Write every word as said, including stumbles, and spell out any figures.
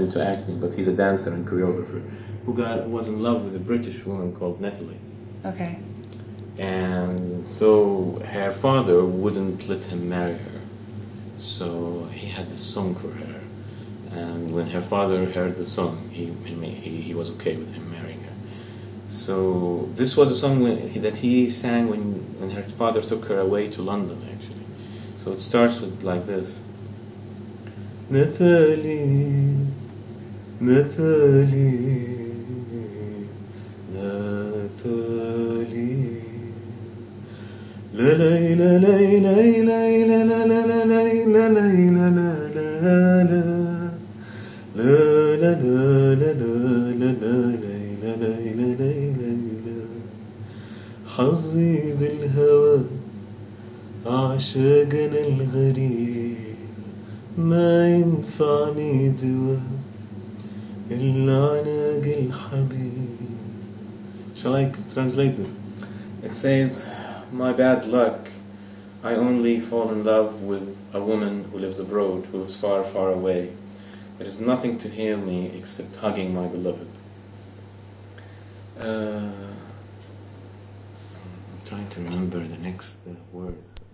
into acting, but he's a dancer and choreographer who got was in love with a British woman called Natalie. Okay. And so her father wouldn't let him marry her. So he had this song for her. And when her father heard the song, he, he, he was okay with him marrying her. So this was a song when, that he sang when, when her father took her away to London, actually. So it starts with like this. Natalie, Natalie, Natalie. La la la la la la la la la la la la la la. حظي بالهوى عشاقنا الغريب ما ينفعني دواء إلا عناق الحبيب. Shall I translate this? It says, my bad luck, I only fall in love with a woman who lives abroad, who lives far, far away. There is nothing to heal me except hugging my beloved. Uh, I'm trying to remember the next uh, words.